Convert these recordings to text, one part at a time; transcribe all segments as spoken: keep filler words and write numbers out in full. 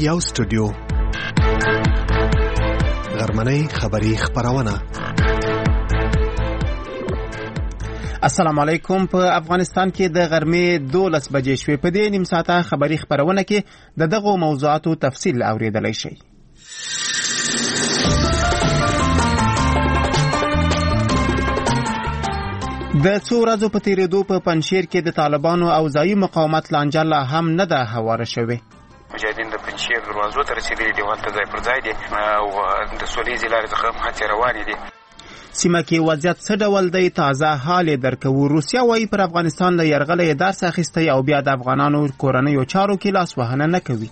یو سټوډیو غرمنۍ خبری خبرونه. السلام علیکم. په افغانستان کې د غرمې دولس بجې شوې. په دې نیم ساعته خبری خبرونه کې د دغو موضوعاتو تفصیل اوریدلای شئ. د څو ورځو په تیریدو په پنجشیر کې د طالبانو او ځایي مقاومت لانجه لا هم نه ده هواره شوې. مجاهدین د پنجشیر دروازو ته رسیدلي دي، هلته ځای پر ځای دي او د سولیزې لارې څخه هڅې روانې دي. سیمه کې وضعیت څه ډول دی؟ تازه حال یې درکوو. روسیه وایي پر افغانستان له یرغله درس اخیستی او بیا د افغانانو کورنیو چارو کې لاس وهنه نه کوي.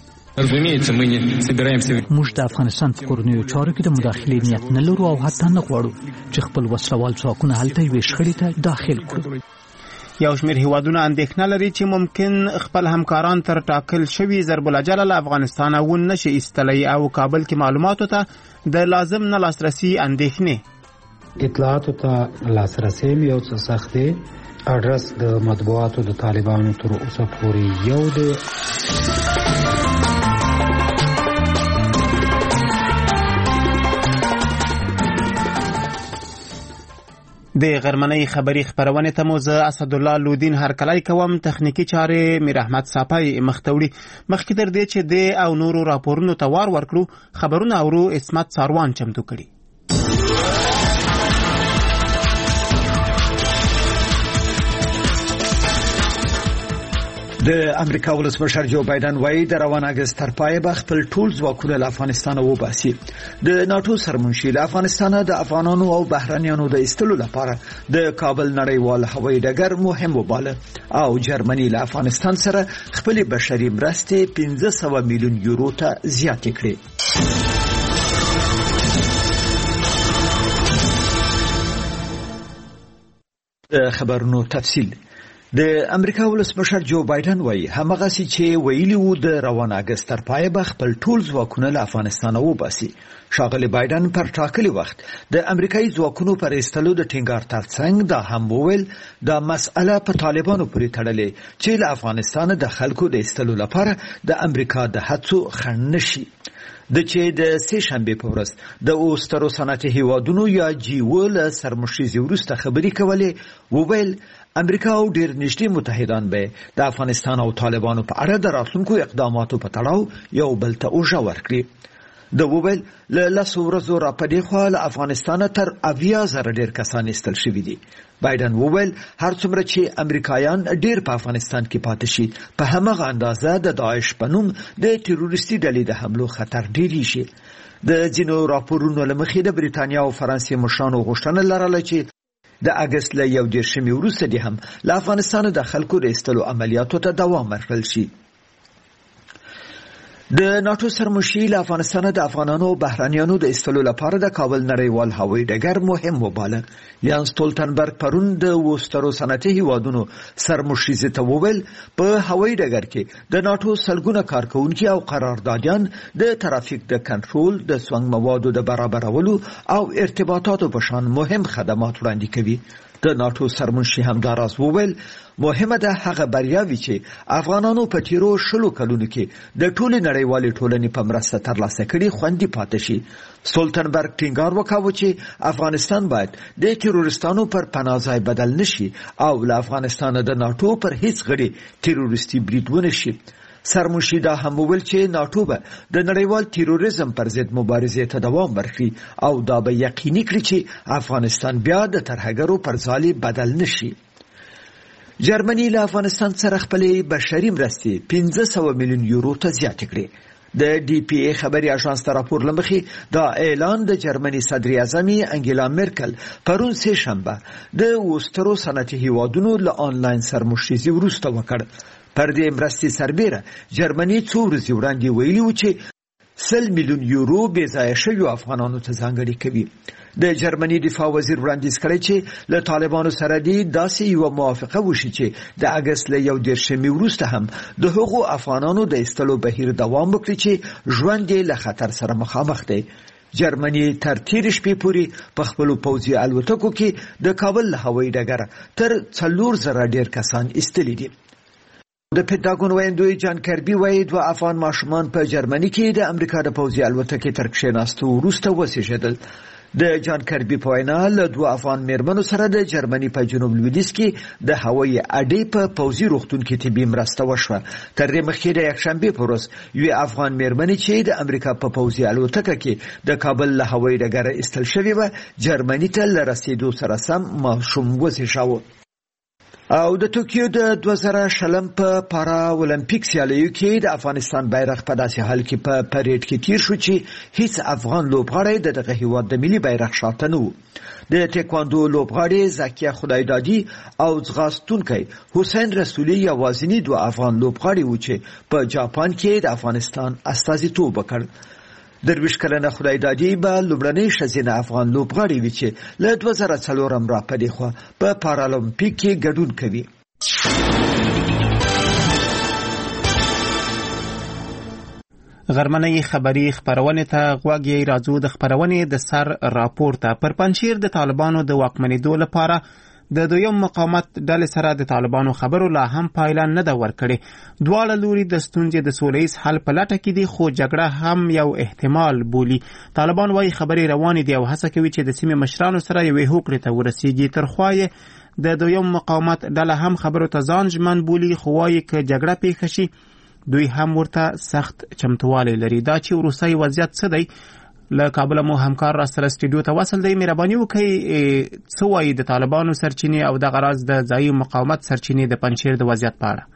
موږ د افغانستان په کورنیو چارو کې د مداخلې نیت نه لرو او حتی نه غواړو چې خپل وسلوال ځواکونه هلته یوې شخړې ته داخل کړو. یو شمېر هیوادونه اندېښنه لري چې ممکن خپل همکاران تر ټاکل شوي ضرب العجله له افغانستانه ونه شي ایستلی او کابل کې معلوماتو ته د لازم نه لاسرسي اندېښنې. اطلاعاتو ته لاسرسي یو څه سخت دی. اډرس د مطبوعاتو د طالبانو تر اوسه پورې یو دی. د غرمنۍ خبری خبرونه ته مو زه اسدالله لودین هرکلی کوم. تخنیکی چارې میر احمد صافی مختوړي. مخکې تر دې چې د او نورو راپورونو ته وار ورکړو، خبرونه اورو اسمت ساروان چمتو کړي. د امریکا ولسمشر جو بایدن وایي د روان اگست تر پایه به خپل ټول ځواکونه له افغانستان وباسي. د ناتو سرمنشي له افغانستان د افغانانو او بهرنیانو د ایستلو لپاره د کابل نړیوال هوایي ډګر مهم وباله او جرمني له افغانستان سره خپل بشري مرستې پنځه سوه میلیون یورو ته زیاتې کړې. د خبرونو تفصیل. د امریکا ولسمشر جو بایدن وایي همغه چې ویلي وو د روان اگست تر پایه به خپل ټول ځواکونه له افغانستان وباسي. ښاغلی بایدن پر ټاکلي وخت د امریکایي ځواکونو پر ایستلو د ټینګار ترڅنګ دا هم وویل دا مسأله په طالبانو پورې تړلې چې له افغانستان د خلکو د ایستلو لپاره د امریکا د هڅو خنډ نشي. د چې د سه شنبه په ورځ د اوسترو صنعتي هیوادونو یا جی او له سرمشري وروسته خبرې کولې، وویل امریکا او ډېر نږدې متحدان به د افغانستان او طالبانو په اړه د راتلونکو اقداماتو په تړاو یو بل ته اوږه ورکړي. د وویل له لسو ورځو را پدې خوا له افغانستانه تر اویا زره ډېر کسان ایستل شوي دي. بایدن وویل هر څومره چې امریکایان ډېر په افغانستان کې پاتې شي، په همغه اندازه د داعش په نوم د تروریستي ډلې د حملو خطر ډېریږي. د ځینو راپورونو له مخې د بریتانیا او فرانسې مشرانو غوښتنه لرله چې د اگست له یو دېرشمې وروسته دې هم له افغانستان د خلکو د ایستلو عملیاتو ته دوام ورکړل شي. د ناتو سرمشري له افغانستان د افغانانو او بهرنیانو د ایستلو لپاره د کابل نړیوال هوایي ډګر مهم وباله. یان سټولتنبرګ پرون د وسترو صنعتي هیوادونو سرمشري ته وویل په هوایي ډګر کې د ناتو سلګونه کارکونکي او قراردادیان د ترافیک د کنټرول، د سونګ موادو د برابرولو او ارتباطاتو په شان مهم خدمات وړاندې کوي. د ناتو سرمنشي همداراز وویل مهمه ده هغه بریاوي چې افغانانو په تیرو شلو کلونو کې د ټولې نړیوالې ټولنې په مرسته ترلاسه کړي خوندي پاتې شي. سولتنبرګ ټینګار وکاوه چې افغانستان باید د تروریستانو پر پناه ځای بدل نشي او له افغانستان د ناتو پر هیڅ غړي تروریستي برید ونه شي. سرمنشي دا هم وویل چې ناتو به د نړیوال تروریزم پر ضد مبارزې ته دوام ورکړي او دا به یقیني کړي چې افغانستان بیا د ترهګرو پر ځای بدل نشي. جرمني له افغانستان سره خپل بشري مرستې پنځه سوه میلیون یورو ته زیاتې کړې. د ډي پی ای خبري اژانس ته راپور لمخې دا اعلان د جرمني صدر اعظم انګیلا مرکل پرون سه شنبه د وسترو صنعتي هیوادونو له آنلاین سرمشري وروسته وکړ. پر دې مرستې سربیره جرمني څو ورځې وړاندې ویلي و چې سل میلیون یورو بې ځایه شویو افغانانو ته ځانګړې کوي. د جرمني دفاع وزیر وړاندیز کړی چې له طالبانو سره دی داسې یو موافقه وشي چې د اگست له یو دېرشمې وروسته هم د هغو افغانانو د ایستلو بهیر دوام وکړي چې ژوند یې له خطر سره مخامخ دی. جرمني تر تیر شپې پورې په خپل پوځي الوتکو کې د کابل هوایي ډګر تر څلور زره ډېر کسان ایستلي دي. د پنټاګون ویندوی جان کربي وایي دوه افغان ماشومان په جرمني کې د امریکا د پوځي الوتکې تر کښېناستو وروسته وسېږېدل. د جان کربي په وینا له دوه افغان میرمنو سره د جرمني په جنوب لویدیځ کې د هوایي اډې په پوځي روغتون کې طبي مرسته وشوه. تر دې مخکې د یکشنبې په ورځ یوې افغان میرمنې چې د امریکا په پوځي الوتکه کې د کابل له هوایي ډګره ایستل شوې وه جرمني ته له رسېدو سره سم ماشوم وزېږاوه. او د ټوکیو د دوه زره شلم په پارا اولمپیک سیالیو کې د افغانستان بیرغ په داسې حال کې په پریډ کې تیر شو چې هیڅ افغان لوبغاړی د دغه هیواد د ملي بیرغ شاته نه و. د ټیکواندو لوبغاړی زکیه خدایدادي او ځغاستونکی حسین رسولي یوازینی دوه افغان لوبغاړي و چې په جاپان کې د افغانستان استازیتوب وکړ. درویش کلنه خدایدادي به لومړنۍ ښځینه افغان لوبغاړې وي چې له دوه زره څلورم را په دې خوا په پارالمپیک کې ګډون کوي. غرمنۍ خبري خبرونه ته غوږ یې راځو. د خبرونې د سر راپور ته پر پنځیر د طالبانو د واکمنېدو لپاره د دویم مقاومت ډلې سره د طالبانو خبرو لا هم پایله نه ده ورکړې. دواړه لوري د ستونزې د سوله ییز حل په لټه کې دي خو جګړه هم یو احتمال بولي. طالبان وايي خبرې روانې دي او هڅه کوي چې د سیمې مشرانو سره یوې هوکړې ته ورسیږي. تر خوا یې د دویم مقاومت ډله هم خبرو ته ځان ژمن بولي خو وايي که جګړه پیښه شي دوی هم ورته سخت چمتووالی لري. دا چې وروستی وضعیت څه دی؟ له کابل مو همکار را سره استودیو ته وصل دی. مهرباني وکړئ څه وایي د طالبانو سرچینې او دغه راز د ځایي مقاومت سرچینې د پنجشیر د وضعیت په اړه؟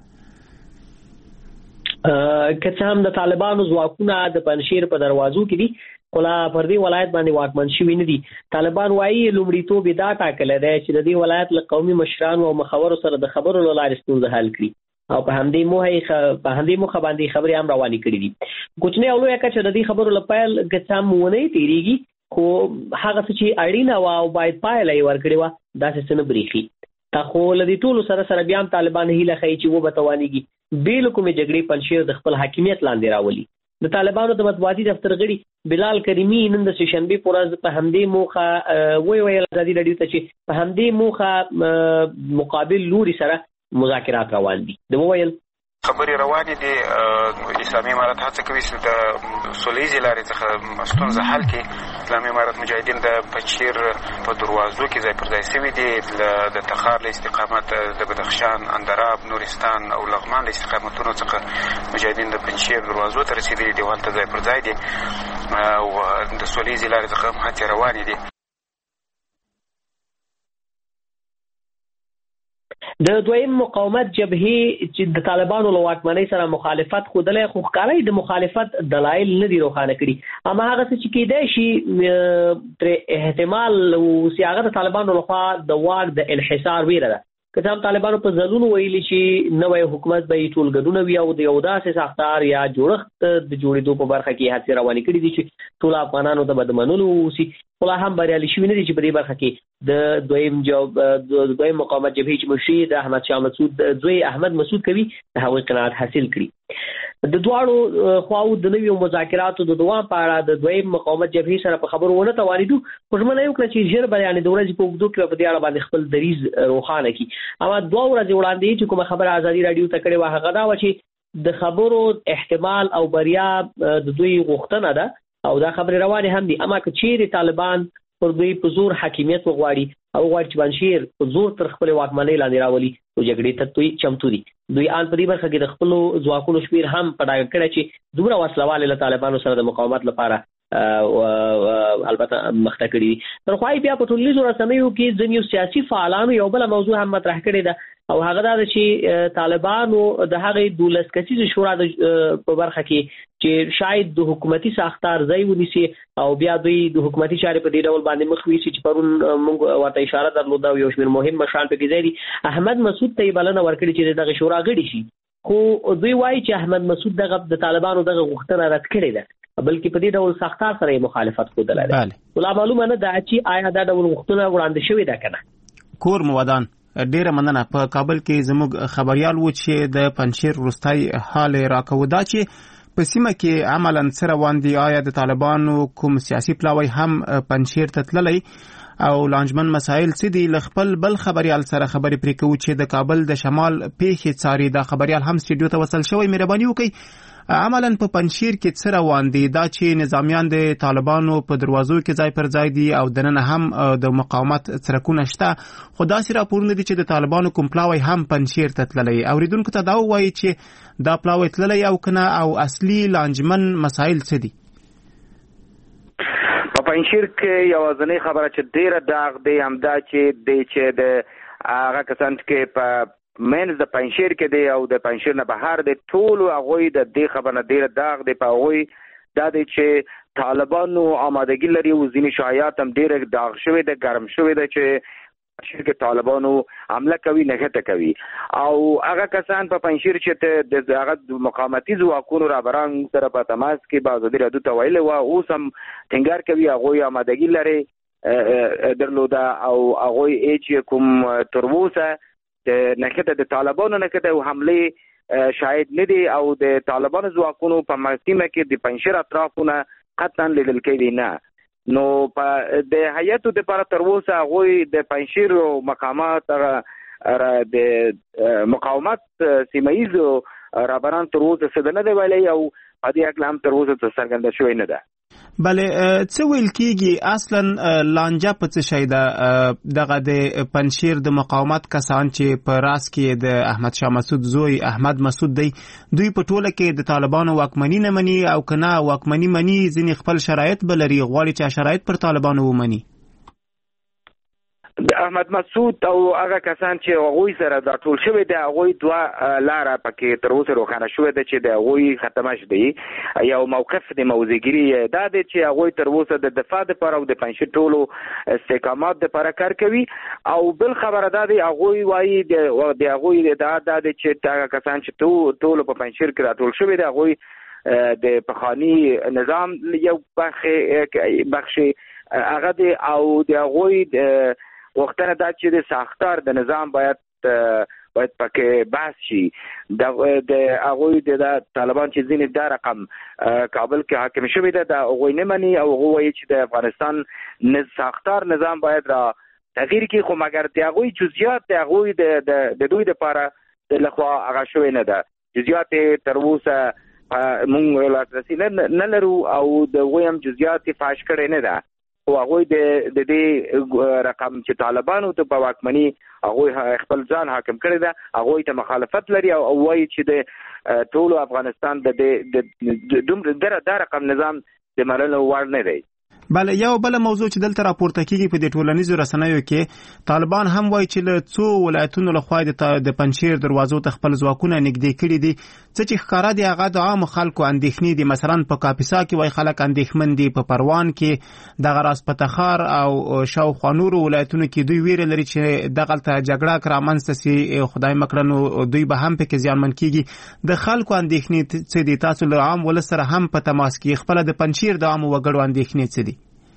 که څه هم د طالبانو ځواکونه د پنجشیر په دروازو کې دي خو لا پر دې ولایت باندې واکمن شوي نه دي. طالبان وایي لومړیتوب یې دا ټاکلی دی چې د دې ولایت له قومي مشرانو او مخورو سره د خبرو له لارې ستونزه حل کړي او په همدې موخه په همدې موخه باندې خبرې هم روانې کړې دي. کوچنی او لویه کچه د دې خبرو له پیل که څه هم ونه تېرېږي خو هغه څه چې اړینه وه او باید پایله یې ورکړې وه داسې څه نه برېښي. خو له دې ټولو سره سره بیا هم طالبان هیله ښیي چې وبه توانېږي بې له کومې جګړې پنجشیر د خپل حاکمیت لاندې راولي. د طالبانو د مطبوعاتي دفتر غړي بلال کریمي نن د سهشنبې په ورځ په همدې موخه وویل ازادي راډیو ته چې په همدې موخه مقابل لوري سره مذاکرات روان دي. د وویل خبرې روانې دي. اسلامي امارت هڅه کوي چې د سوله ییزې لارې څخه ستونزه حل کړي. اسلامي امارت مجاهدین د پنجشیر په دروازو کې ځای پر ځای سوي دي. د تخار له استقامت د بدخشان، اندراب، نورستان او لغمان له استقامتونو څخه مجاهدین د پنجشیر دروازو ته رسېدلي دي. هلته ځای پر ځای دي او د سوله ییزې لارې څخه هم هڅې روانې دي. د دویم مقاومت جبهې چې د طالبانو له واکمنۍ سره مخالفت ښودلی خو ښکاره د مخالفت دلایل نه دي روښانه کړي. اما هغه څه چې کېدای شي ترې احتمال اوسي هغه د طالبانو لخوا د واک د انحصار ویره ده. که څه هم طالبانو په ځلونو ویلي چې نوی حکومت به یې ټولګډونه وي او د یو داسې ساختار یا جوړښت د جوړېدو په برخه کې هڅې روانې کړي دي چې ټول افغانانو ته به د منلو اوسي خو لا هم بریالي شوي نه دي چې په دې برخه کې د دویم جواب د دویم مقاومت جبهې چې مشري د احمد شاه مسعود زوی احمد مسعود کوي د هغوی قناعت حاصل کړي. د دواړو خواو د نویو مذاکراتو د دوام په اړه د دویم مقاومت جبهې سره په خبرو ونه توانېدو خو ژمنه یې وکړه چې ژر به یعنې د ورځې په اوږدو کې به په دې اړه باندې خپل دریځ روښانه کړي. اما دوه ورځې وړاندې چې کومه خبره ازادي راډیو ته کړې وه هغه دا وه چې د خبرو احتمال او بریا د دوی غوښتنه ده او دا خبرې روانې هم دي. اما که چیرې طالبان پر دوی په زور حاکمیت وغواړي او غواړي چې پنجشیر په زور تر خپلې واکمنۍ لاندې راولي نو جګړې ته دوی چمتو دي. دوی آن په دې برخه کې د خپلو ځواکونو شمېر هم په ډاګه کړی چې دومره وسله والې له طالبانو سره د مقاومت لپاره البته مخته کړي دي. تر خوا بیا په ټولنیزو رسنیو کې ځینې سیاسي فعالانو یو بله موضوع هم مطرح کړې ده او هغه دا ده چې طالبانو د هغې دولس کسیزې شورا په برخه کې چې شاید د حکومتي ساختار ځای ونیسي او بیا دوی د حکومتي چارې په دې ډول باندې مخ ویسي چې پرون موږ ورته اشاره درلوده او یو شمېر مهم مشران پکې ځای دي. احمد مسعود ته یې بلنه ورکړې چې دغه شورا غړي شي خو دوی وایي چې احمد مسعود دغه د طالبانو دغه غوښتنه رد کړې ده بلکې په دې ډول ساختار سره یې مخالفت ښودلی دی. ولا معلومه نه ده چې آیا دا ډول غوښتنه وړاندې شوې ده که نه. کور مو ودان. ډیره مننه. په کابل کې زموږ خبریال و چې د پنجشیر وروستی حال راکوه دا چې په سیمه کې عملاً څه روان دي. آیا د طالبانو کوم سیاسي پلاوی هم پنجشیر ته تللی او لانجمن مسایل څه دي. ل خپل بل خبريال سره خبرې پرې کوو چې د کابل د شمال پیښې څاري. دا خبريال هم سټډیو ته وصل شوی. مهرباني وکړئ عملاً په پنجشیر کې څه روان دي؟ دا چې نظامیان د طالبانو په دروازو کې ځای پر ځای دي او دننه هم د مقاومت څرکونه شته، خو داسې راپورونه دي چې د طالبانو کوم پلاوی هم پنجشیر ته تللی. اوریدونکو ته دا ووایي چې دا پلاوی تللی او کنه او اصلي لانجمن مسایل څه دي؟ په پنجشیر کې یوازینۍ خبره چې ډیره داغ دی همدا چې دی چې د هغه کسان کې په منځ د پنجشیر کې دی او د پنجشیر نه بهر دی ټول هغوی د دې خبره نه ډیره داغ دی په هغوی دا دی چې طالبانو آمادګي لري او ځینې شایعات هم ډیره داغ شوی دی، ګرم شوی دی چې پنجشیر کې طالبانو حمله کوي، نښته کوي او هغه کسان په پنجشیر چې د هغه مقاومتي ځواکونو رهبران سره په تماس کې به ازادي راډیو ته ویلي وه، اوس هم ټینګار کوي هغوی آمادګي لري درلوده او هغوی چې کوم تر اوسه د نښته د طالبانو نښته او حمله شاهد نه دي او د طالبانو ځواکونو په محکمه کې د پنجشیر اطرافونه قطعا لیدل کېدي نه. نو په د هیئتو د لپاره تر اوسه هغوی د پنجشیر مقامات د مقاومت سیمه ییزو رهبران تر اوسه څه نه دی ویلي او په دې هکله هم تر اوسه څه څرګنده شوې نه ده. بله څه ویل کېږي اصلا لانجه په څه شی ده؟ دغه د پنجشیر د مقاومت کسان چې په راس کې د احمد شاه مسعود زوی احمد مسعود دی، دوی په ټوله کې د طالبانو واکمني نه مني او که نه واکمني مني ځینې خپل شرایط به لري، غواړي چې شرایط پر طالبانو ومني. د احمد مسعود او هغه کسان چې هغوی سره دا ټول شوی دی هغوی دوه لاره پکې تر اوسه روښانه شوې ده چې د هغوی ختمه شدي. یو موقف د موضوعګیري دا دی چې هغوی تر اوسه د دفاع دپاره او د پنجشیر ټولو استحکامات دپاره کار کوي او بل خبره دا دی هغوی وایي د هغوی دا دا دی چې هغه کسان چې ټولو په پنجشیر کې راټول شوي دي هغوی د پخواني نظام یو بخش هغه دی او د هغوی وختونه دا چې د ساختار د نظام باید باید پکې بحث شي. د هغوی د طالبان چې ځینې دا رقم کابل کې حاکم شوی ده د هغوی نه مني او هغوی وایي چې د افغانستان ساختار نظام باید را تغییر کړي، خو مګر د هغوی جزئیات د هغوی د دوی دپاره د لخوا هغه شوی نه ده. جزئیات تر اوسه موږ لاسرسي نه لرو او د هغوی هم جزئیات فاش کړی نه ده او هغوی د دې رقم چې طالبانو ته په واکمني هغوی خپل ځان حاکم کړی ده هغوی ته مخالفت لري او وایي چې د ټولو افغانستان د دومره دا رقم نظام د منلو وړ نه دی. بله یو بل موضوع چې دلته راپورته کیږي په دې ټولنیزو رسنیو کې طالبان هم وایي چې له څو ولایتونو لخوا د پنجشیر دروازو ته خپل ځواکونه نږدې کړي دي، څه چې ښکاره دي هغه د عامو خلکو اندېښنې دي. مثلا په کاپیسا کې وایي خلک اندېښمن دي، په پروان کې دغه راز په تخار او شاوخوا نورو ولایتونو کې دوی ویره لري چې دغلته جګړه رامنځته سي، خدای مکړه نو دوی به هم پکې زیانمن کیږي. د خلکو اندېښنې څه دي؟ تاسو له عام ولس سره هم په تماس کې خپل د پنجشیر د عامو وګړو اندېښنې څه دي؟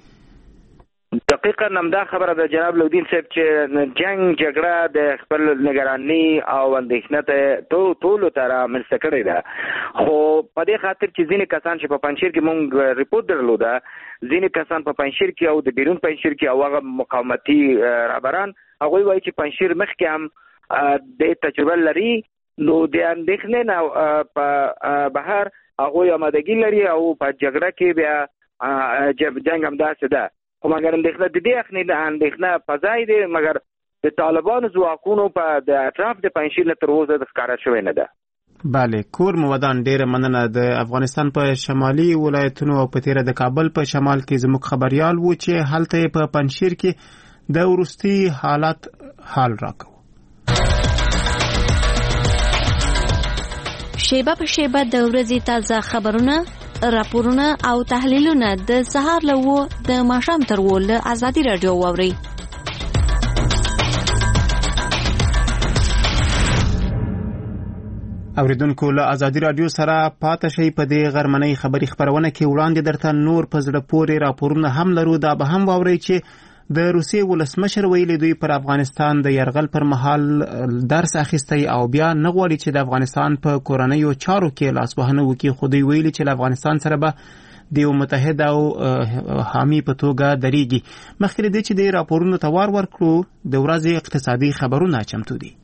دقیقا همدا خبره د جناب لودین صاحب چې جنگ جګړه د خپل نگرانی او اندېښنه ته ټولو ته رامنځته کړې ده، خو په دې خاطر چې ځینې کسان چې په پنجشیر کې مونږ ریپورت درلوده، ځینې کسان په پنجشیر کې او د بیرون پنجشیر کې او هغه مقاومتي رهبران هغوی وایي چې پنجشیر مخکې هم د تجربه لري، نو د اندېښنې نه په بهر هغوی آمادګي لري او په جګړه کې بیا جنګ همداسې ده. خو مګر اندېښنه د دې اندېښنه په ځای دی، مګر د طالبانو ځواکونو په د اطراف د پنجشیر نه تر اوسه ښکاره شوې نه ده. بله کور مودان ډیره مننه. د افغانستان په شمالي ولایتونو او په تیره د کابل په شمال کې زموږ خبريال وو چې هلته په پنجشیر کې د وروستي حالت حال راکو. شیبه په شیبه د ورځې تازه خبرونه، راپورونه او تحلیلونه د سهار له و د ماښام تر و له ازادي راډیو واوري. اوریدونکو له ازادي راډیو سره پاتې شي. په دې غرمنۍ خبري خبرونه کې وړاندې درته نور په زړه پورې راپورونه هم لرو. دا به هم واوري چې د روسیې ولسمشر ویلي دوی پر افغانستان د یرغل پر مهال درس اخیستی او بیا نه غواړي چې د افغانستان په کورنیو چارو کې لاس وهنه وکړي، خو دوی ویلي چې له افغانستان سره به د یو متحد او حامی په توګه درېږي. مخکې د چې د راپورونو توار ورکړو د ورځې اقتصادي خبرونه چمتو دي.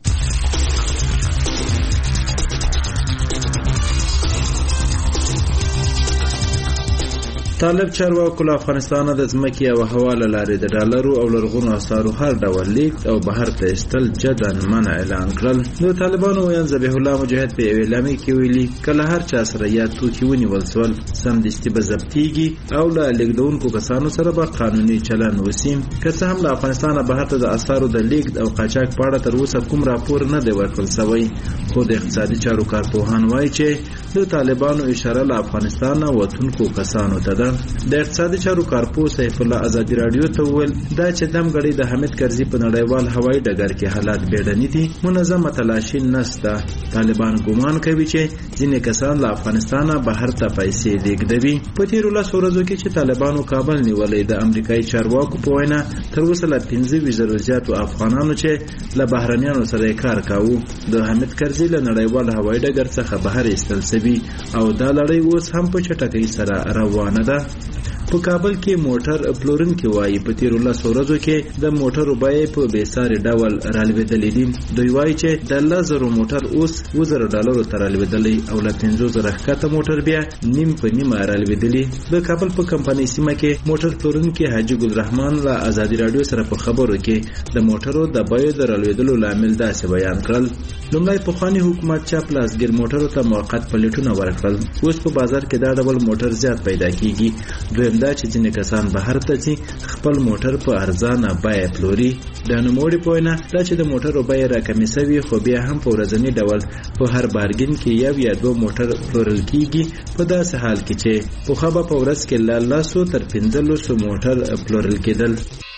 طالب چارواکو له افغانستان د ځمکې او هوا له لارې د ډالرو او لرغونو اثارو هر ډول لیږد او بهر ته ایستل جداً منع اعلان کړل. د طالبانو ویان ذبیح الله مجاهد په یوې اعلامیه کې ویلي کله هر چا سره یا توکي ونیول سول سمدستي به ضبطیږي او له لیږدونکو کسانو سره به قانوني چلن وسي. که څه هم له افغانستانه بهر ته د اثارو د لیږد او قاچاق په اړه تر اوسه کوم راپور نه دی ورکړل شوی، خو د اقتصادي چارو کارپوهان وایي چې د طالبانو اشاره له افغانستانه وتونکو کسانو ته ده. د اقتصادي چارو کارپو سیف الله ازادي رادیو ته وویل دا چې دمګړی د حمید کرزي په نړیوال هوایي ډګر کې حالات بیړني دي، منظمه تلاشي نشته. طالبان ګومان کوي چې ځینې کسان له افغانستانه بهر ته پیسې لیږدوي. په تیرو لسو ورځو کې چې طالبانو کابل نیولی د امریکایي چارواکو په وینا تر اوسه له پنځه ویشت زرو زیاتو افغانانو چې له بهرنیانو سره کار کاوه د حمید کرزي له نړیوال هوایي ډګر څخه بهر ایستل شوي او دا لړۍ اوس هم په چټکۍ سره روانه ده. په کابل کې موټر پلورونکي وایي په تیرو لسو ورځو کې د موټرو بیې په بېساري ډول رالوېدلې دي. دوی وایي چې د لس زرو موټر اوس اووه زره ډالرو ته رالوېدلی او له پنځو زره ښکته موټر بیا نیم په نیمه رالوېدلي. د کابل په کمپنۍ سیمه کې موټر پلورونکي حاجي ګلرحمان له ازادي راډیو سره په خبرو کې د موټرو د بیو د رالوېدلو لامل داسې بیان کړل. لومړی پخواني حکومت چا پلاسګیر موټرو ته موقت پلیټونه ورکړل، اوس په بازار کې دا ډول موټر زیات پیدا کیږي. دویم دا چې ځینې کسان بهر ته ځي خپل موټر په ارزانه بیه پلوري. د نوموړي په وینا دا چې د موټرو بیې راکمې شوي خو بیا هم په ورځني ډول په هر بارګین کې یو یا دوه موټر پلورل کیږي، په داسې حال کې چې پخوا به په ورځ کې له لسو تر پنځلسو موټر پلورل کېدل.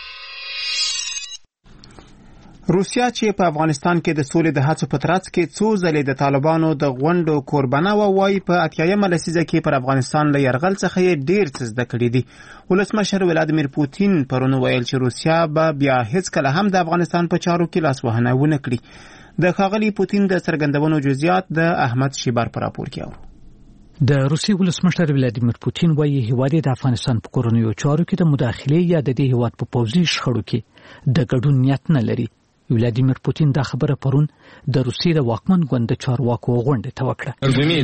روسیا چې په افغانستان کې د سولې د هڅو په ترڅ کې څو ځلې د طالبانو د غونډو قربانه و، وایي په اتیایمه لسیزه کې پر افغانستان له یرغل څخه یې ډېر څه زده کړي دي. ولسمشر ولادیمیر پوتین پرون ویل چې روسیا به بیا هیڅکله هم د افغانستان په چارو کې لاسوهنه ونه کړي. د ښاغلي پوتین د څرګندونو جزئیات د احمد شیبر په راپور کې اورو. د روسي ولسمشر ولادیمیر پوتین وایي هیواد د افغانستان په کورنیو چارو کې د مداخلې یا د دې هیواد په پوځي شخړو کې د ګډون نیت نه لري. ولادیمیر پوتین دا خبره پرون د روسیې د واکمن ګوند چارواکو غونډې ته وکړه.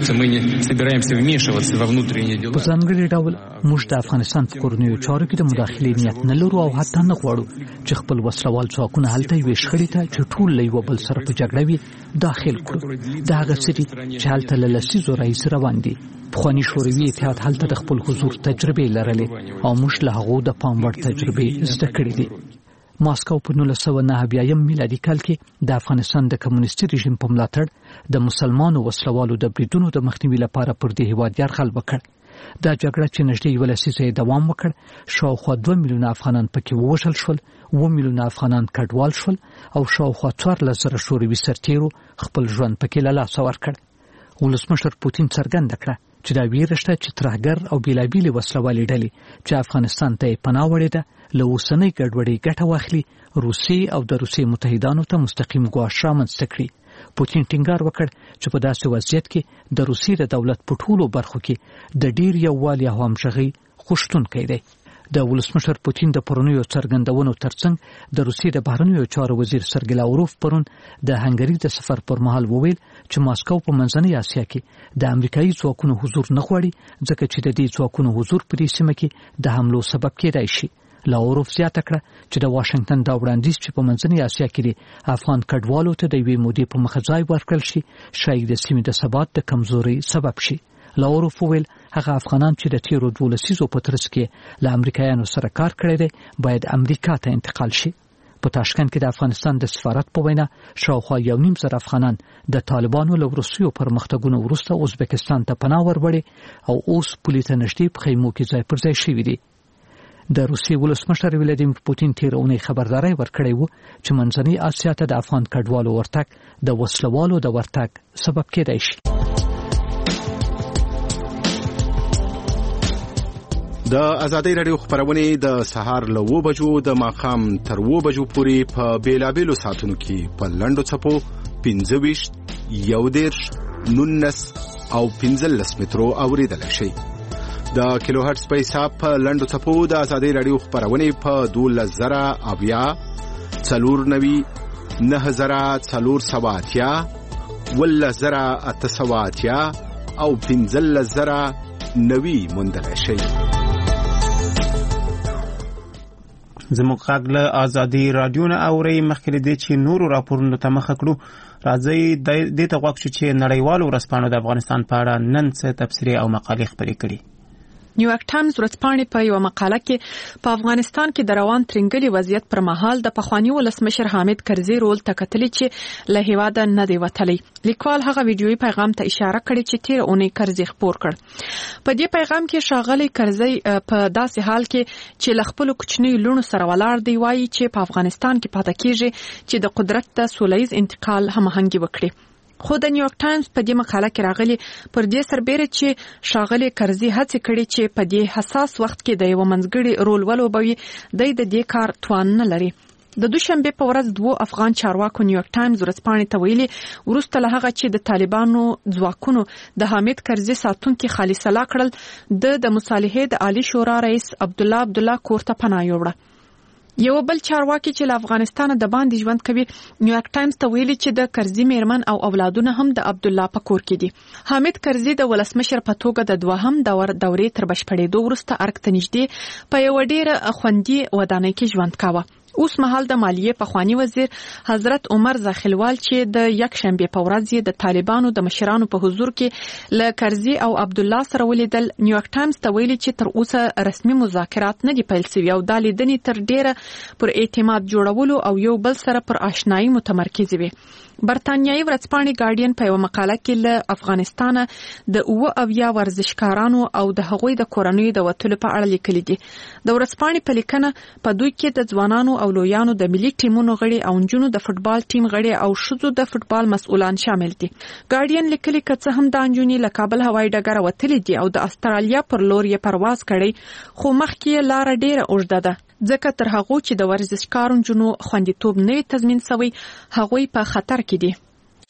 په ځانګړي ډول موږ د افغانستان په کورنیو چارو کې د مداخلې نیت نه لرو او حتی نه غواړو چې خپل وسلوال ځواکونه هلته یوې شخړې ته چې ټول له یوه بل سره په جګړه وي داخل کړو. دا هغه څه دي چې هلته له لسیزو راهیسې روان دي. پخواني شوروي اتحاد هلته د خپل حضور تجربې لرلې او موږ له هغو د پام وړ تجربې زده کړې دي. ماسکو په نولس سوه نهه اویایم میلادي کال کې د افغانستان د کمونیستي رژیم په ملاتړ د مسلمانو وسلوالو د بریدونو د مخنیوي لپاره پر دې هیواد یرغل وکړ. دا جګړه چې نږدې یوه لسیزه یې دوام وکړ، شاوخوا دوه میلیونه افغانان پکې ووژل شول، اووه میلیونه افغانان کډوال شول او شاوخوا څوارلس زره شوروي سرتیرو خپل ژوند پکې له لاسه ورکړ. ولسمشر پوتین څرګنده کړه چې دا ویره شته چې ترهګر او بیلابیلې وسلوالې ډلې چې افغانستان ته یې پناه وړې ده له اوسنۍ ګډوډۍ ګټه واخلي، روسیې او د روسیې متحدانو ته مستقیم ګواښ رامنځته کړي. پوتین ټینګار وکړ چې په داسې وضعیت کې د روسیې د دولت په ټولو برخو کې د ډېر یووالي او همغږۍ غوښتونکی دی. د ولسمشر پوتین د پرونیو څرګندونو ترڅنګ د روسیې د بهرنیو چارو وزیر سرګی لاوروف پرون د هنګري د سفر پر مهال وویل چې ماسکو په منځنۍ اسیا کې د امریکایي ځواکونو حضور نه غواړي ځکه چې د دې ځواکونو حضور په دې سیمه کې د حملو سبب کېدای شي. لاوروف زیاته کړه چې د واشنگټن دا وړاندیز چې په منځنۍ اسیا کې د افغان کډوالو ته د یوې مودې په مخه ځای ورکړل شي شاید د سیمې د ثبات د کمزورۍ سبب شي. لاوروف وویل هغه افغانان چې د تیرو دوه لسیزو په ترڅ کې له امریکایانو سره کار کړی دی باید امریکا ته انتقال شي. په تاشکند کې د افغانستان د سفارت په وینا شاوخوا یو نیم زره افغانان د طالبانو له وروستیو پرمختګونو وروسته ازبکستان ته پناه وروړي او اوس پولې ته نږدې په خیمو کې ځای پر ځای شوي دي. د روسیې ولسمشر ولادیمیر پوتین تیر اونۍ خبرداري ورکړې و چې منځنۍ اسیا ته د افغان کډوالو ورتګ د وسلوالو د ورتګ سبب کېدای شي. د ازادۍ راډیو خبرونه د سهار له اوه بجو د ماښام تر اوه بجو پورې په بیلابیلو ساعتونو کې په لنډو څپو پنځه ویشت، یو دېرش، نولس او پنځلس مترو اوریدلی شي. د کیلو هرتز په حساب په لنډو څپو د ازادي رادیو خبرونه په دولس زره اویا څلور نوي نه زره څلور سواتیا ول زره اته سواتیا او پنځل زره نوي موندل شي. زموږ غږ له ازادي رادیو نه اوري. مخکې دې چې نورو راپورونو ته مخ کړو راځي د دې ته غوښ چې نړیوالو ورځپاڼو د افغانستان په اړه نن څه تبصرې او مقالې خپرې کړي. نیویارک ټایمز ورځپاڼې په یو مقاله کې په افغانستان کې د روان ترنګلي وضعیت پر مهال د پخوانی ولسمشر حامد کرزي رول تکتلې چې له هیواده نه دی وتلی. لیکوال هغه ویډیويي پیغام ته اشاره کړې چې تیر اونۍ کرزي خپور کړ. په دې پیغام کې ښاغلی کرزي په داسې حال کې چې له خپل کوچنی لونو سره ولاړ دی وایي چې په افغانستان کې پاتې کیږي چې د قدرت د سولهییز انتقال هماهنګي وکړي. خو د نیویارک ټایمز په دې مقاله کې راغلي پر دې سربېره چې ښاغلی کرزي هڅه کړې چې په دې حساس وخت کې د یو منځګړي رول ولوبوي د دې کار توان نه لري. د دوشنبه په ورځ دوه افغان چارواکو نیویارک ټایمز ورځپاڼې ته ویلي ورسته له هغه چې د طالبانو ځواکونو د حامد کرزي ساتونکي خالص الله کړل د د مصالحې د عالی شورا رئیس عبد الله عبد الله کورته پناه یوړه. یو بل چارواکي چې له افغانستان د باندې ژوند کوي نیویارک ټایمز ته ویلي چې د کرزي میرمن او اولادونه هم د عبد الله په کور کې دي. حامد کرزي د ولسمشر په توګه د دوهم دور دورې تر بشپړېدو وروسته ارګ ته نږدې په یو ډېر خوندي ودانۍ کې ژوند کاوه. اوس مهال د مالیې پخوانی وزیر حضرت عمر زاخلوال چې د یک شنبه په ورځ د طالبانو د مشرانو په حضور کې ل کرزي او عبد الله سره ولیدل. نیویارک ټایمز ته ویلي چې تر اوسه رسمي مذاکرات نه دي پیل شوي او د لیدنې تر ډیره پر اعتماد جوړولو او یو بل سره پر آشنایی متمرکز وي. برتانیایي ورځپاڼې ګارډین په یو مقاله کې له افغانستان د اوه اویا ورزشکارانو او د هغوی د کورنۍ د وټلو په اړه لیکلي دي. د ورځپاڼې په لیکنه په دوی کې د ځوانانو او لویانو د ملي ټیمونو غړي او نجونو د فوتبال ټیم غړي او شذو د فوتبال مسؤلان شامل دي. ګارډین لیکلي کڅه هم د انجونی له کابل هوایي ډګر وتلې دي او د استرالیا پر لور یې پرواز کړي خو مخکې لار ډیره اوږده ده ځکه تر هغه چې د ورزشکارو جنو خوندیتوب نه تضمین شوی هغوی په خطر کې دي.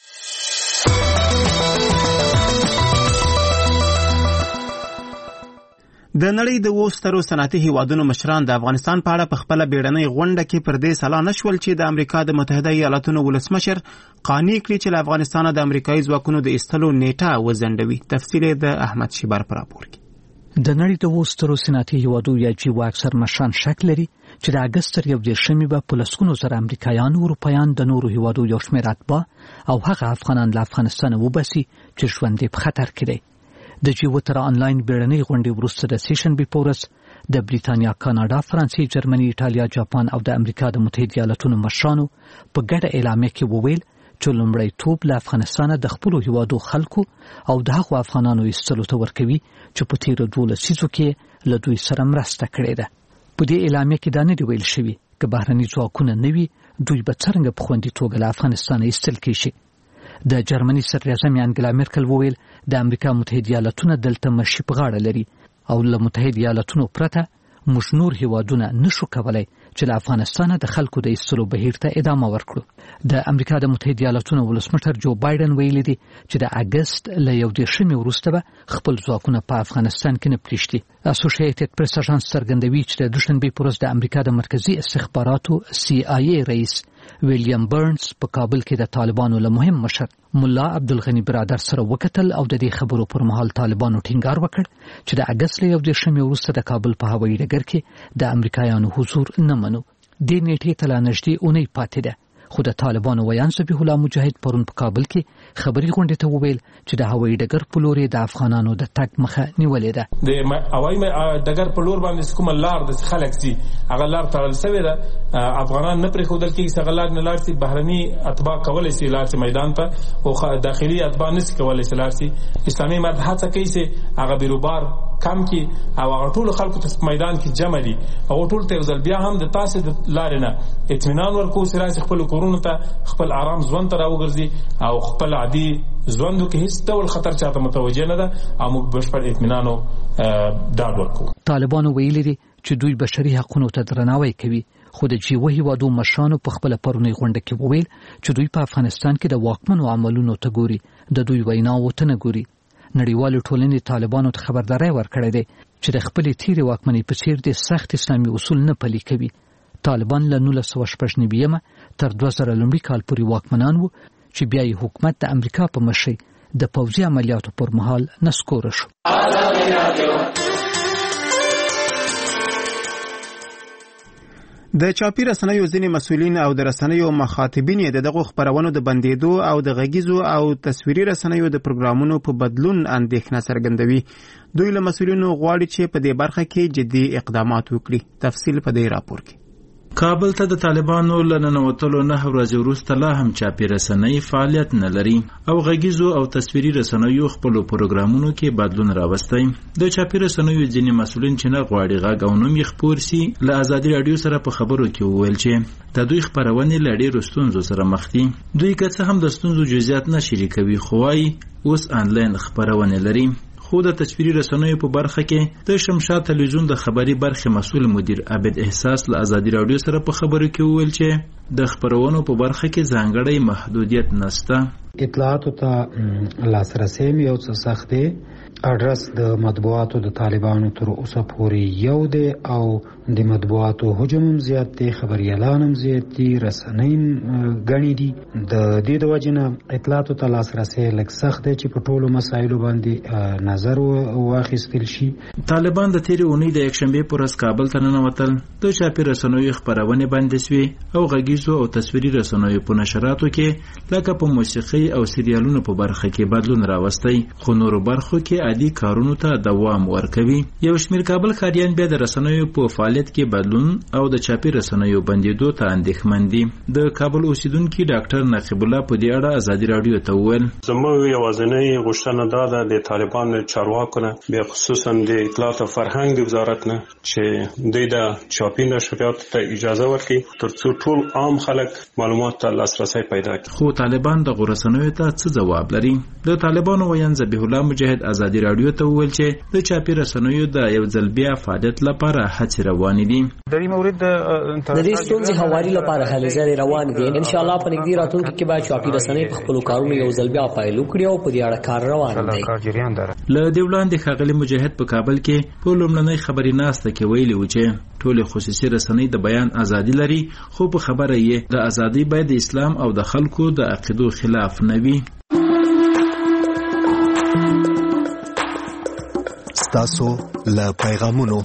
د نړۍ د وسترو صنعتي هیوادونو مشران د افغانستان په اړه په خپل بیړنۍ غونډه کې پر دې سلا نشول چې د امریکا د متحده ایالاتونو ولسمشر قانع کړي چې له افغانستان د امریکایي ځواکونو د ایستلو نیټه وزندوي. تفصیل د احمد شیبر پر راپور کې. د نړۍ د وسترو صنعتي هیوادونو یا جی واکسر مشران شک لري چې د اګست تر یو دېرشمې به په لسګونو زره امریکایان او اروپایان د نورو هیوادونو یو شمېر اتباع او هغه افغانان له افغانستان وباسي چې ژوند یې په خطر کې دی. د جی وتر آنلاین بیړنۍ غونډې وروسته د سیشن بي پورس د بریتانیا، کاناډا، فرانسې، جرمني، ایټالیا، جاپان او د امریکا د متحده ایالاتونو مشرانو په ګډه اعلامیه کې وویل چې لومړی توپ له افغانستان د خپل هیوادو خلکو او د هغو افغانانو ایستلو ته ورکوي چې په تیرو دوه لسیزو کې له دوی سره مرسته کړې ده. په دې اعلامیه کې دا نه دی ویل شوي که بهرني ځواکونه نه وي دوی به څرنګه په خوندي توګه له افغانستانه ایستل کیږي. د جرمني صدراعظم انګلا مرکل وویل د امریکا متحده ایالاتونه دلته مشي په غاړه لري او له متحده ایالاتونو پرته موږ نور هیوادونه نشو کولای چې له افغانستانه د خلکو د ایستلو بهیر ته ادامه ورکړو. د امریکا د متحده ایالاتونو ولسمشر جو بایدن ویلي دی چې د اګست له یو دېرشمې وروسته به خپل ځواکونه په افغانستان کې نه پرېږدي. اسوسییټډ پریس اژانس څرګندوي چې د دوشنبې په ورځ د امریکا د مرکزي استخباراتو سی آی ای رئیس ویلیام برنز په کابل کې د طالبانو له مهم مشر مولا عبدالغنی برادر سره وکتل او د دې خبرو پر مهال طالبانو ټینګار وکړ چې د اګست له یو دېرشمې وروسته د کابل په هوایي ډګر کې د امریکایانو حضور نه منو. دې نیټې ته لا نږدې اونۍ پاتې ده خو د طالبانو ویان ذبیح الله مجاهد پرون په کابل کې خبري غونډې ته وویل چې د هوایي ډګر په لور د افغانانو د تګ مخه نیولې ده. د هوایي ډګر په لور باندې کوم لار د خلک سي هغه لار تړل شوی ده. افغانان نه پرې خودل کې څنګه لار نه لار سي بهرني اتباع کولای سي لار سي میدان ته او داخلي اتباع نه کولای سي لار سي. اسلامي مرد هڅه کوي چې هغه بیروبار کم کی او هغه ټول خلکو ته میدان کې جمع دي او ټول ته ځل بیا هم د تاسو د لارې نه اطمینان ورکو سره خپل کورونو ته خپل آرام ژوند ته راوګرځي او خپل عادي ژوند کې هیڅ ډول خطر چاته متوجه نه ده او موږ بشپړ اطمینان او ډاډ ورکو. طالبانو ویلي دي چې دوی بشري حقوقو ته درناوی کوي خو د جی وهي وادو مشرانو په خپل پرونی غونډه کې وویل چې دوی په افغانستان کې د واکمنو عملونو ته ګوري د دوی ویناو ته نه ګوري. نړیوالو ټولنې طالبانو ته خبرداري ورکړې ده چې د خپل تیری واکمنۍ په څیر د سخت اسلامي اصول نه پلي کوي. طالبان له نولس سوه شپږ نوي تر دوه زره لومړي کال پورې واکمنان وو چې بیا یې حکومت د امریکا په مشرۍ د پوځي عملیاتو پر مهال نسکوره شو. د چاپی رسنیو ځینې مسؤلین او د رسنیو مخاطبین د دغه خبرونو د بندیدو او د غږیزو او تصویري رسنیو د پروګرامونو په بدلون اندېښنه څرګندوي. دوی له مسؤلینو غواړي چې په دې برخه کې جدي اقدامات وکړي. تفصیل په دې راپور کې. کابل ته د طالبانو له ننوتلو نه ورځې وروسته لا هم چاپی رسنۍ فعالیت نه لري او غږیزو او تصویري رسنیو خپلو پروګرامونو کې بدلون راوستی. د چاپی رسنیو ځینې مسؤلین چې نه غواړي غږ او نوم یې خپور سي له ازادي راډیو سره په خبرو کې وویل چې د دوی خپرونې له ډېرو ستونزو سره مخ دي. دوی که څه هم د ستونزو جزئیات نه شریکوي خو وايي اوس آنلاین خپرونې لري. خو د تصویري رسنیو په برخه کې د شمشاد تلویزیون د خبري برخې مسؤل مدیر عبد احساس له ازادي راډیو سره په خبرو کې وویل چې د خبرونو په برخه کې ځانګړی محدودیت نشته. اطلاعاتو ته لاسرسی یو څه سخت دی. اډرس د مطبوعاتو د طالبانو تر اوسه پورې یو دی او د مطبوعاتو حجم هم زیات دی، خبريالان هم زیات دي، رسنۍ غني دي. د دې د وجنه اطلاعاتو ته لاسرسی لږ سخت دی چې په ټولو مسایلو باندې نظر واخیستل شي. طالبان د تیرې اونۍ د یکشنبه پر ورځ کابل ته ننوتل. د چاپی رسنیو خبرونه باندې سوي او غږیزو او تصویري رسنیو په نشراتو کې لکه په موسیقي او سریالونو په برخه کې بدلون راوستی، خو نورو برخو کې عادي کارونو ته دوام ورکوي. یو شمېر کابل ښاریان بیا د رسنیو په فعالیت کې بدلون او د چاپی رسنیو بندیدو ته اندېښمن دي. د کابل اوسیدونکي ډاکټر نقیب الله په دې اړه ازادي راډیو ته وویل زموږ یوازینۍ غوښتنه دا ده د طالبانو چارواکو نه، بیا خصوصا د اطلاعات او فرهنګ وزارت نه چې دوی د چاپی نشریاتو ته اجازه ورکړي ترڅو ټول عام خلک معلومات ته لاسرسی پیدا کړي. خو طالبان د رسنیو ته څه ځواب لري؟ د طالبانو ویان ذبیح الله مجاهد ازادي راډیو ته وویل چې د چاپی رسنیو د یو ځل بیا فعالیت لپاره هڅې روانې دي. د دې مورید د دې ستونزې هواري لپاره هلې ځلې روان دي. ان شاء الله په نږدې راتلونکي کې به چاپی رسنۍ په خپل کارونو یو ځل بیا پایل وکړي او په دې اړه کار روان دی. له دې وړاندې ښاغلي مجاهد په کابل کې په لومړنۍ خبري ناسته کې ویلي و چې ټول خصوصي رسنۍ د بیان ازادي لري، خو په خبره یې د ازادي باید د اسلام او د خلکو د عقیدو خلاف نه وي. ستاسو له پیغامونو.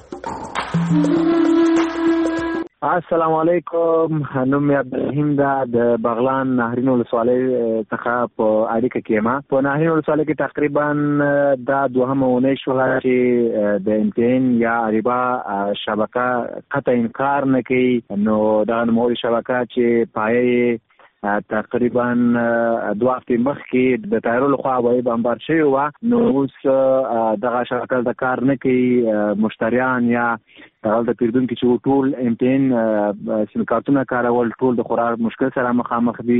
السلام علیکم، نوم مې عبدالرحیم ده، د بغلان نهرین ولسوالۍ څخه په اړیکه کې یم. په نهرین ولسوالۍ کې تقریبا دا دوهمه اونۍ شوله چې د امتحان یا اریبا شبکه قطع انکار نه کوي. نو دغه نوموړې شبکه چې پایې تقریبا دوه هفتې مخکې د طیارو لخوا هوایي بمبار شوې وه، نو اوس دغه شبکه د کار نه کوي. مشتریان یا دغلته پیرودونکي چې ټول امتحان سیم کارتونه کارول ټول د خورا مشکل سره مخامخ دي.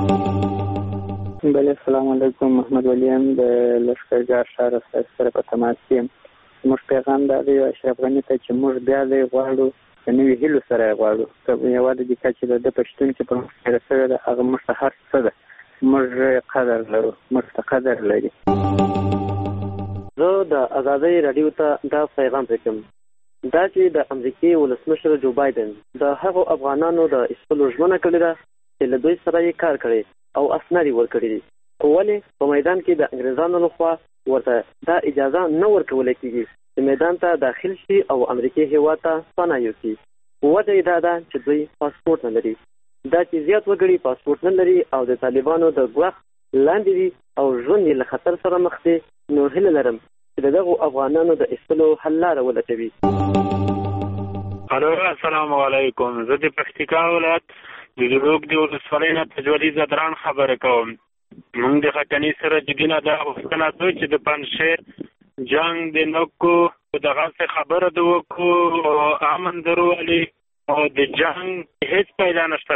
بله السلام علیکم، محمد ولی یم د لښکرګاه ښار سره په تماس یم. زموږ پیغام دا دی اشرف غني ته چې موږ بیا دی غواړو د نوي هیلو سره یې غواړو. یوازې د کچې د ده په شتون کې په موږ تېره شوې ده، هغه موږ ته هر څه ده، موږ قدر لرو، موږ ته قدر لري. زه د ازادۍ راډیو ته دا پیغام پرېږدم، دا چې د امریکې ولسمشر جو بایدن د هغو افغانانو د ایستلو ژمنه کړې ده چې له دوی سره یې کار کړی او اسناد یې ورکړي دي، خو ولې په میدان کې د انګریزانو لخوا ورته دا اجازه نه ورکولی کېږي چې میدان ته داخل شي او امریکې هېواد ته پناه یوسي. وجه یې دا ده چې دوی پاسپورټ نه لري. دا چې زیات وګړي پاسپورټ نه لري او د طالبانو د ګواښ لاندې دي او ژوند یې له خطر سره مخ دی، نو هیله لرم چې د دغو افغانانو د ایستلو حل لاره ولټوي. الو السلام علیکم، زه د پکتیکا ولایت د دروګ د ولسوالۍ نه تجوالي زدران خبره کوم. موږ د خټنی سره جګینه دا غوښتنه کوي چې د پنځشیر جنگ د نوکو دغه څه خبره د وکړو امن درولي او د جنگ هیڅ پیدا نشته.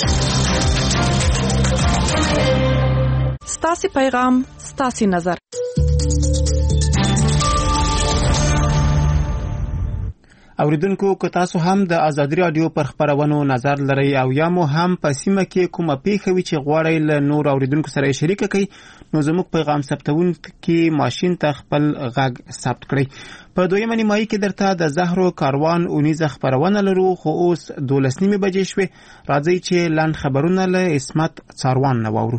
ستاسي پیغام ستاسي نظر. اوریدونکو که تاسو هم د ازادي رادیو پر خبرونو نظر لرئ او یا مو هم په سیمه کې کومه پیښه وي چې غواړئ له نور اوریدونکو سره شریک کړئ نو زموږ پیغام ثبتونکي ماشین ته خپل غږ ثبت کړئ. په دویمه نیمایي کې درته د زهرو کاروان اونیزه خبرونه لرو، خو اوس دولس نیمې بجې شوې. راځئ چې لنډ خبرونه له عصمت څاروان نه واورو.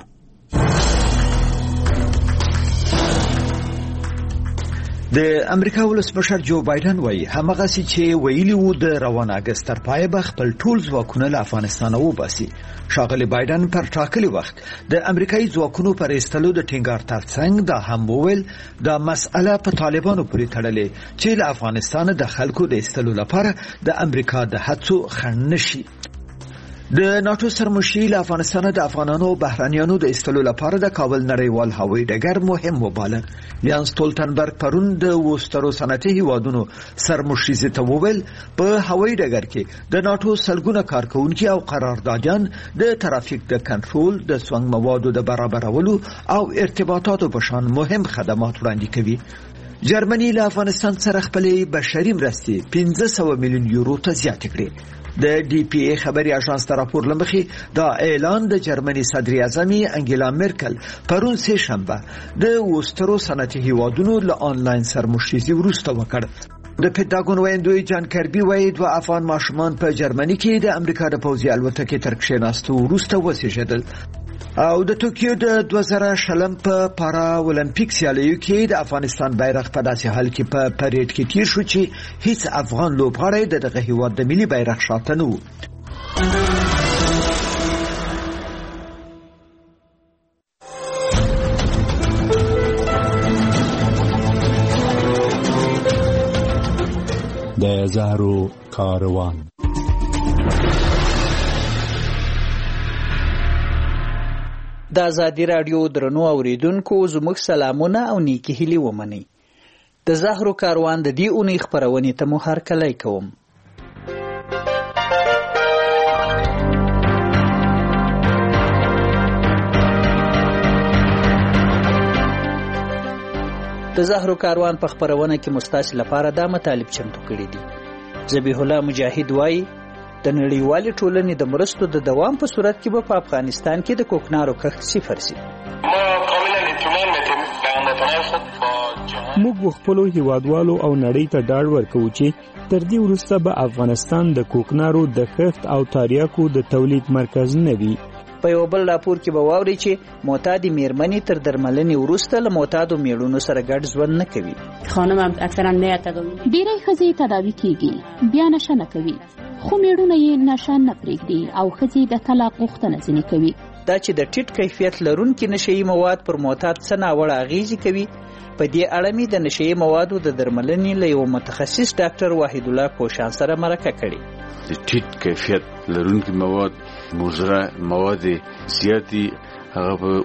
د امریکا ولسمشر جو بایدن وایي همغه چې ویلي وو د روان اگست تر پای به خپل ټول ځواکونه له افغانستان وباسي. ښاغلي بایدن پر ټاکلي وخت د امریکایي ځواکونو پر ایستلو د ټینګار ترڅنګ دا هم وویل دا مسأله په طالبانو پورې تړلې چې له افغانستان د خلکو د ایستلو لپاره د امریکا د هڅو خنډ نشي. د ناتو سرمشي له افغانستان د افغانانو او بهرانيانو د ایستلو لپاره د کابل نړیوال هوایي ډګر مهم وباله. یانس ستولتنبرګ پرون د وسترو صنعتي هیوادونو سرمشي ته وویل په هوایي ډګر کې د ناتو سلګونه کارکونکي او قراردادیان د ترافیک د کنټرول، د سونګ موادو د برابرولو او ارتباطاتو په شان مهم خدمات وړاندې کوي. جرمني له افغانستان سره خپلې بشري مرستې پنځه سوه میلیون یورو ته زیاتې کړې. د ډي پی ای خبري اژانس ته راپور لمخې دا اعلان د جرمني صدر اعظم انګیلا مرکل پرون سه شنبه د وسترو صنعتي هیوادونو له آنلاین سرمشيزي وروسته وکړ. د پنټاګون وایندوی جان کربي وایي دوه افغان ماشومان په جرمني کې د امریکا د پوځي الوتکې تر کښېناستو وروسته وسېژدل. او د توکیو د دوه زره شلم په پارا اولمپیک سیالیو کې د افغانستان بیرغ په داسې حال کې په پریډ کې تیر شو چې هیڅ افغان لوبغاړی د دغه هیواد د ملي بیرغ شاته نه و. د زهرو کاروان د ازادي رادیو درنو اوریدونکو زموږ سلامونه او نیکی هیلې ومنئ. د زهرو کاروان د دې اونۍ خپرونې ته مو هرکلی کوم. د زهرو کاروان په خپرونه کې مستاسې لپاره دا مطالب چمتو کړي دي. ذبیح الله مجاهد وایي د نړیوالې ټولنې د مرستو د دوام په صورت کې به په افغانستان کې د کوکنارو کښت صفر شي. موږ خپلو هیوادوالو او نړۍ ته ډاډ ورکوو چې تر دې وروسته به افغانستان د کوکنارو د کښت او تاریاکو د تولید مرکز نه وي. په یو بل راپور کې به واورئ چې معتادې میرمنې تر درملنې وروسته له معتادو میړونو سره ګډ ژوند نه کوي. خانم اکثرا نه تداوی ډېری ښځې تداوی کیږي بیا نشه نه کوي، خو میړونه یې نشه نه پرېږدي او ښځې د طلاق غوښتنه ځینې کوي. دا چې د ټیټ کیفیت لرونکي نشهیي مواد پر معتاد څه ناوړه اغېزې کوي، په دې اړه مې د نشهیي موادو د درملنې له یو متخصص ډاکټر وحید الله کوشان سره مرکه کړې. د ټیټ کیفیت لرونکي مواد مضره مواد زیاتې هغه په